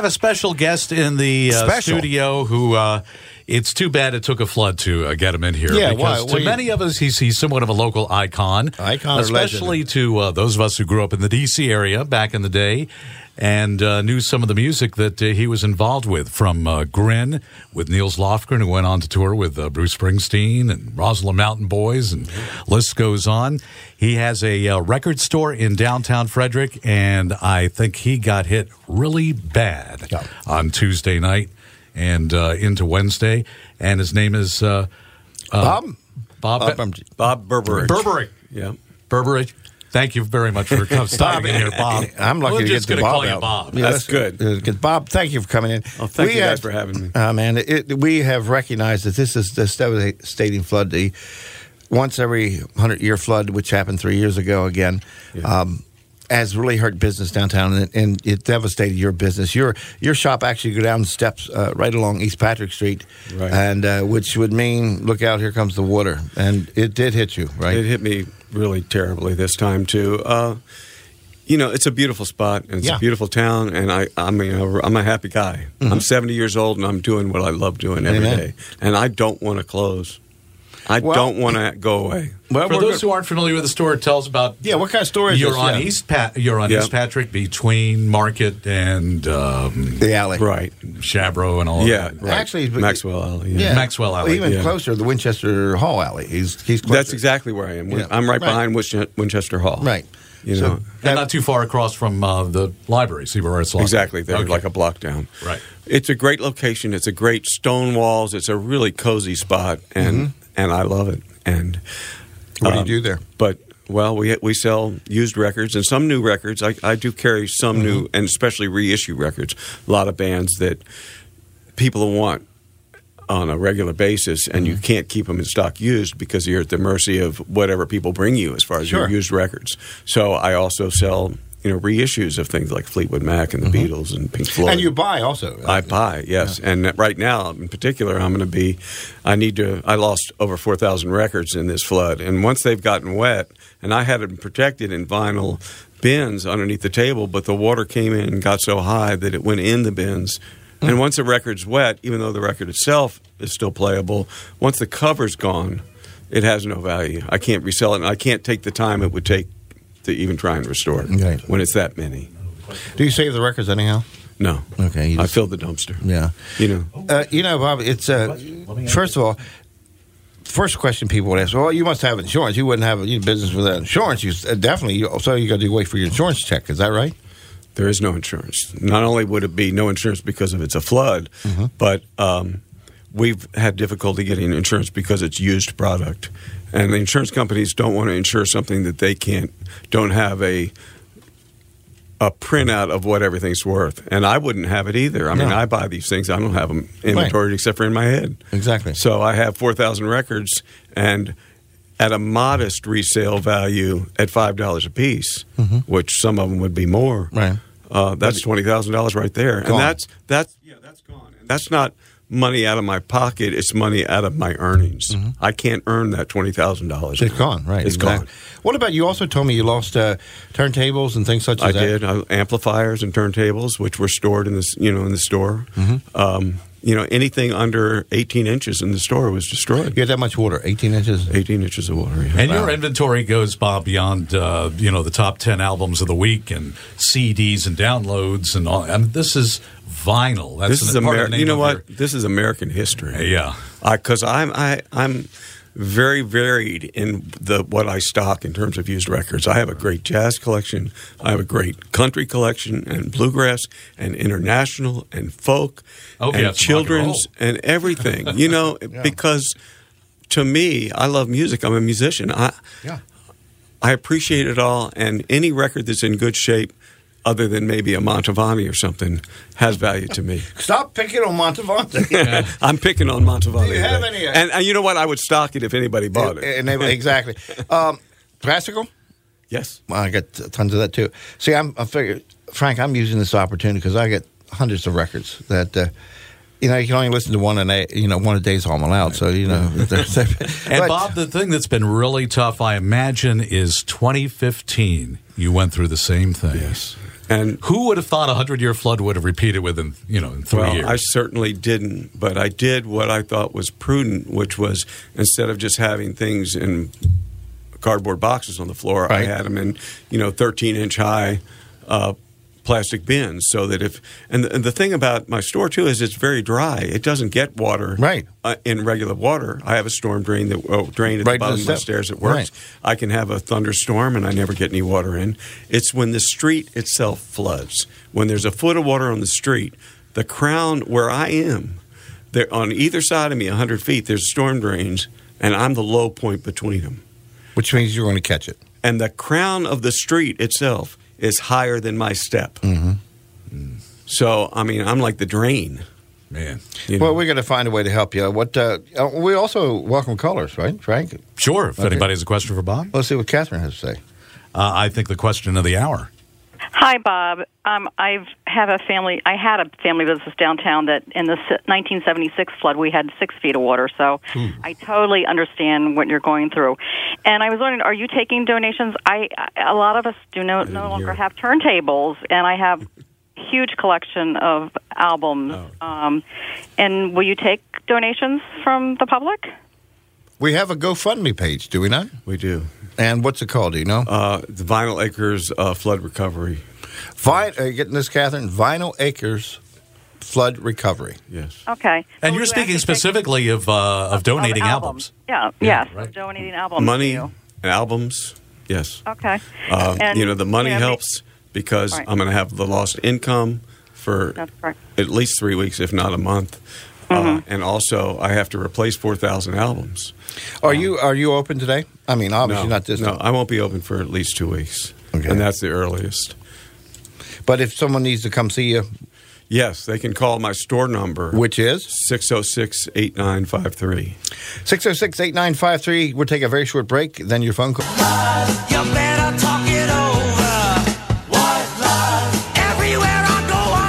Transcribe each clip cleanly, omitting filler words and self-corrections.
a special guest in the studio who it's too bad it took a flood to get him in here. Yeah, because to many of us, he's somewhat of a local icon. Especially to those of us who grew up in the D.C. area back in the day and knew some of the music that he was involved with, from Grin with Niels Lofgren, who went on to tour with Bruce Springsteen and Rosalind Mountain Boys, and list goes on. He has a record store in downtown Frederick, and I think he got hit really bad on Tuesday night and into Wednesday. And his name is Bob Berberich. Berberich. Yeah. Berberich. Thank you very much for stopping in here, Bob. I'm lucky We're to just get going to Bob call you out. Bob. Yeah, that's good. Bob, thank you for coming in. Oh, thank you guys for having me. Man, we have recognized that this is the devastating flood, the once every 100-year flood, which happened 3 years ago again, has really hurt business downtown, and it devastated your business. Your shop actually go down the steps right along East Patrick Street, right. And which would mean, look out, here comes the water. And it did hit you, right? It hit me really terribly this time, too. It's a beautiful spot, and it's a beautiful town, and I'm a happy guy. Mm-hmm. I'm 70 years old, and I'm doing what I love doing every day. And I don't want to close. I don't want to go away. Well, for those who aren't familiar with the store, tell us about. Yeah, what kind of store is you're this? On East East Patrick, between Market and the alley, right? Chabro and all. Yeah, that. right. Actually, Maxwell Alley. Yeah, Maxwell Alley. Even closer, the Winchester Hall Alley. He's closer. That's exactly where I am. Yeah. I'm right behind Winchester Hall. Right. And not too far across from the library. See where it's located. Exactly. They're like a block down. Right. It's a great location. It's a great stone walls. It's a really cozy spot, and I love it. And what do you do there? We sell used records and some new records. I do carry some new and especially reissue records. A lot of bands that people want on a regular basis, and you can't keep them in stock used because you're at the mercy of whatever people bring you as far as your used records. So I also sell reissues of things like Fleetwood Mac and the Beatles and Pink Floyd. And you buy also. I buy, yes. Yeah. And right now, in particular, I lost over 4,000 records in this flood. And once they've gotten wet, and I had them protected in vinyl bins underneath the table, but the water came in and got so high that it went in the bins. And once the record's wet, even though the record itself is still playable, once the cover's gone, it has no value. I can't resell it, and I can't take the time it would take to even try and restore it when it's that many. Do you save the records anyhow? No. Okay. I filled the dumpster. Yeah. Bob, it's first of all, first question people would ask, well, you must have insurance. You wouldn't have a business without insurance. Definitely. So you got to wait for your insurance check. Is that right? There is no insurance. Not only would it be no insurance because of it's a flood, but we've had difficulty getting insurance because it's used product. And the insurance companies don't want to insure something that they don't have a printout of what everything's worth. And I wouldn't have it either. I mean, I buy these things. I don't have them inventoried except for in my head. Exactly. So I have 4,000 records, and at a modest resale value at $5 a piece, which some of them would be more. Right. That's $20,000 right there. Gone. And that's gone. And that's not money out of my pocket, it's money out of my earnings. I can't earn that $20,000. It's gone, right? It's gone. What about, you also told me you lost turntables and things such as that? I did. Amplifiers and turntables, which were stored in the store. Anything under 18 inches in the store was destroyed. You had that much water, 18 inches? 18 inches of water, yeah. And your inventory goes, Bob, beyond, the top 10 albums of the week and CDs and downloads and all. I mean, this is vinyl. This is This is American history. Yeah. Because I'm very varied in what I stock in terms of used records. I have a great jazz collection. I have a great country collection and bluegrass and international and folk and children's and everything. Because to me, I love music. I'm a musician. I appreciate it all, and any record that's in good shape, other than maybe a Mantovani or something, has value to me. Stop picking on Mantovani. I'm picking on Mantovani. Do you have any? And you know what? I would stock it if anybody bought it. Exactly. Classical? Yes. Well, I got tons of that, too. See, I figure, Frank, I'm using this opportunity because I get hundreds of records that... you can only listen to one a day's all I'm allowed. So, And Bob, the thing that's been really tough, I imagine, is 2015. You went through the same thing. Yes. And who would have thought a 100-year flood would have repeated within, in 3 years? I certainly didn't, but I did what I thought was prudent, which was instead of just having things in cardboard boxes on the floor, right. I had them in, 13-inch high plastic bins, so that and the thing about my store too is it's very dry. It doesn't get water right in regular water. I have a storm drain drain at the bottom of the stairs that works. Right. I can have a thunderstorm and I never get any water in. It's when the street itself floods. When there's a foot of water on the street, the crown where I am, there on either side of me, 100 feet, there's storm drains, and I'm the low point between them. Which means you're going to catch it. And the crown of the street itself is higher than my step. Mm-hmm. So, I'm like the drain. Man. Well, we're going to find a way to help you. We also welcome callers, right, Frank? Sure, if anybody has a question for Bob. Let's see what Catherine has to say. I think the question of the hour. Hi, Bob. I had a family business downtown that in the 1976 flood we had 6 feet of water. So I totally understand what you're going through. And I was wondering, are you taking donations? A lot of us no longer have turntables, and I have a huge collection of albums. And will you take donations from the public? We have a GoFundMe page, do we not? We do. And what's it called? Do you know? The Vinyl Acres Flood Recovery. Are you getting this, Catherine? Vinyl Acres Flood Recovery. Yes. Okay. And you're speaking specifically of donating albums. Yeah. Yes. Right. Donating albums. Money, albums. Yes. Okay. The money helps because I'm going to have the lost income for at least 3 weeks, if not a month. Mm-hmm. And also, I have to replace 4,000 albums. Are you open today? Obviously not this. No, I won't be open for at least 2 weeks, and that's the earliest. But if someone needs to come see you, yes, they can call my store number, which is 606-8953. 606-8953. We'll take a very short break. Then your phone call. You better talk it over. White lie. Everywhere I go, I'm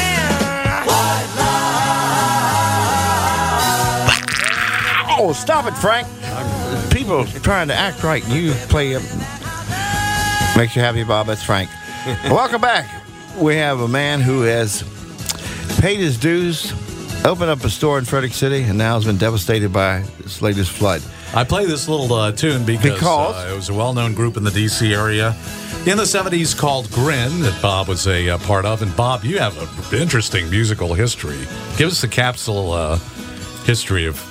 hearing white lie. Oh, stop it, Frank. People trying to act right, and you play it. Makes you happy, Bob. That's Frank. Welcome back. We have a man who has paid his dues, opened up a store in Frederick City, and now has been devastated by this latest flood. I play this little tune because it was a well-known group in the D.C. area in the 70s called Grin that Bob was a part of. And, Bob, you have an interesting musical history. Give us the capsule history of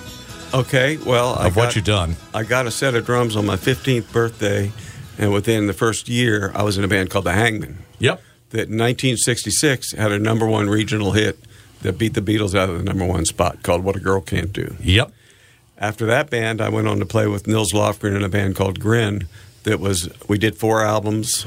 what you've done. I got a set of drums on my 15th birthday, and within the first year, I was in a band called The Hangmen. Yep. That in 1966 had a #1 regional hit that beat the Beatles out of the #1 spot called What a Girl Can't Do. Yep. After that band, I went on to play with Nils Lofgren in a band called Grin. We did 4 albums.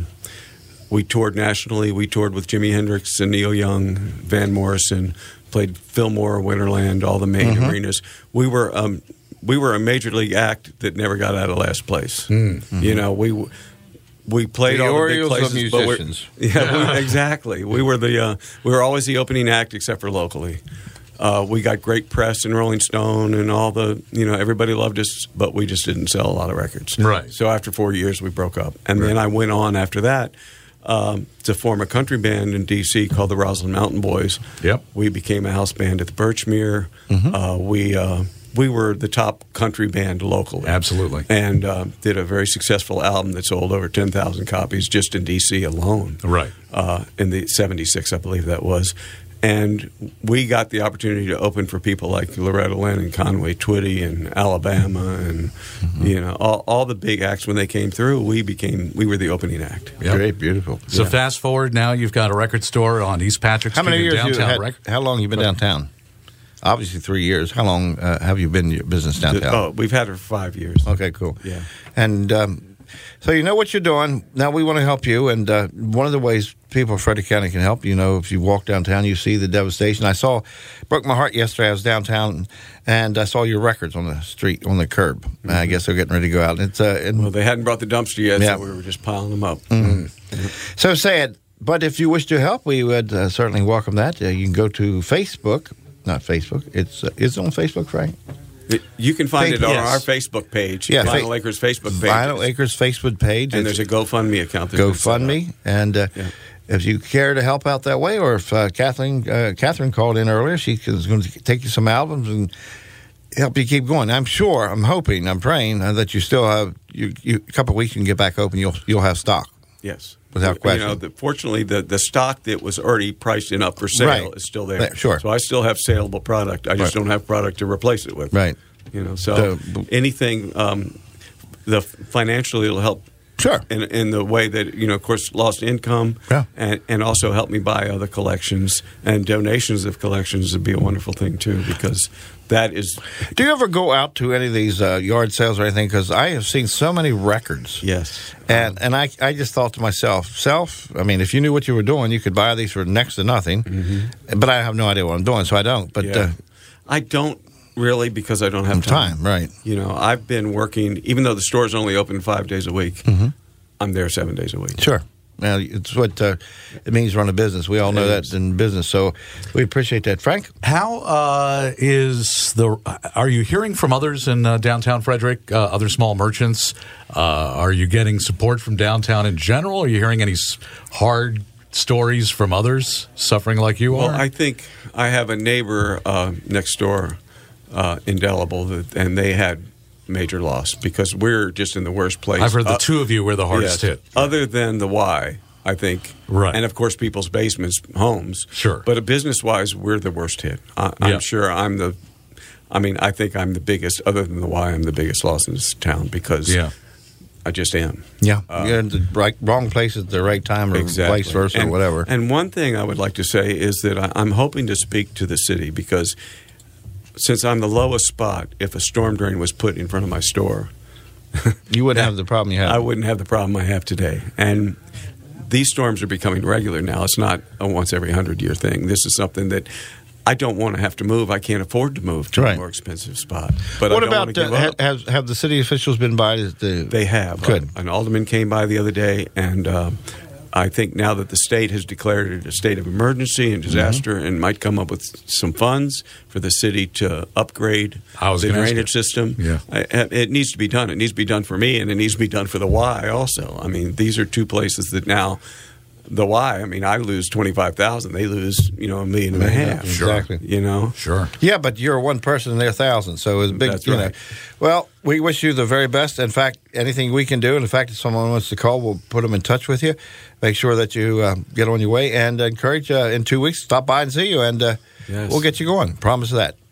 We toured nationally. We toured with Jimi Hendrix and Neil Young, Van Morrison, played Fillmore, Winterland, all the main arenas. We were a major league act that never got out of last place. Mm-hmm. We played all the big places, of musicians. Exactly. We were always the opening act, except for locally. We got great press in Rolling Stone and all everybody loved us, but we just didn't sell a lot of records. Right. So after 4 years, we broke up, and then I went on after that to form a country band in D.C. called the Roslyn Mountain Boys. Yep. We became a house band at the Birchmere. Mm-hmm. We were the top country band locally. Absolutely. And did a very successful album that sold over 10,000 copies just in D.C. alone. Right. In the 76, I believe that was. And we got the opportunity to open for people like Loretta Lynn and Conway Twitty and Alabama and all the big acts. When they came through, we were the opening act. Yep. Great, beautiful. So fast forward now, you've got a record store on East Patrick Street. How many years downtown? How long have you been downtown? Obviously 3 years. How long have you been in your business downtown? We've had it for 5 years. Okay, cool. Yeah. And so you know what you're doing. Now we want to help you. And one of the ways people in Frederick County can help, if you walk downtown, you see the devastation. I broke my heart yesterday. I was downtown, and I saw your records on the street, on the curb. Mm-hmm. I guess they're getting ready to go out. Well, they hadn't brought the dumpster yet, so we were just piling them up. Mm-hmm. Mm-hmm. So sad. But if you wish to help, we would certainly welcome that. You can go to Facebook. Not Facebook. It's on Facebook, Frank? You can find it on our Facebook page. Yeah, Vinyl Acres Facebook page. Vinyl Acres Facebook page. And there's a GoFundMe account. GoFundMe. And if you care to help out that way, or if Catherine called in earlier, she is going to take you some albums and help you keep going. I'm sure, I'm hoping, I'm praying that you still have a couple of weeks you can get back open. You'll have stock. Yes. Without question. Fortunately, the stock that was already priced in up for sale is still there. Sure. So I still have saleable product. I just don't have product to replace it with. Right. So anything, financially it'll help. Sure. In the way that, of course, lost income, and also help me buy other collections, and donations of collections would be a wonderful thing too, because that is. Do you ever go out to any of these yard sales or anything? Because I have seen so many records. Yes. And I just thought to myself, I mean, if you knew what you were doing, you could buy these for next to nothing. Mm-hmm. But I have no idea what I'm doing, so I don't. But I don't really, because I don't have time. Right. I've been working, even though the store's only open 5 days a week, I'm there 7 days a week. Sure. Now, it's what it means to run a business. We all know that in business, so we appreciate that. Frank? How are you hearing from others in downtown Frederick, other small merchants? Are you getting support from downtown in general? Are you hearing any hard stories from others suffering like you are? Well, I think I have a neighbor next door, Indelible, and they had major loss because we're just in the worst place. I've heard the two of you were the hardest hit. Other than the Y, I think. Right. And, of course, people's basements, homes. Sure. But business-wise, we're the worst hit. I'm sure I think I'm the biggest, other than the Y, I'm the biggest loss in this town because I just am. Yeah. You're in the wrong place at the right time, or vice versa, or whatever. And one thing I would like to say is that I'm hoping to speak to the city because since I'm the lowest spot, if a storm drain was put in front of my store, you wouldn't have the problem you have. I wouldn't have the problem I have today. And these storms are becoming regular now. It's not a once every 100-year thing. This is something that I don't want to have to move. I can't afford to move to a more expensive spot. But what I don't about want to give up. Have the city officials been by? They have. Good. An alderman came by the other day, and I think now that the state has declared it a state of emergency and disaster and might come up with some funds for the city to upgrade the drainage system. Yeah. It needs to be done. It needs to be done for me, and it needs to be done for the Y also. I mean, these are two places that now the Y, I lose $25,000. They lose, $1.5 million. Sure. Exactly. Sure. Yeah, but you're one person and they're thousands, so it's big. That's right. Well, we wish you the very best. In fact, anything we can do, and in fact, if someone wants to call, we'll put them in touch with you. Make sure that you get on your way, and encourage in 2 weeks, stop by and see you, and we'll get you going. Promise that.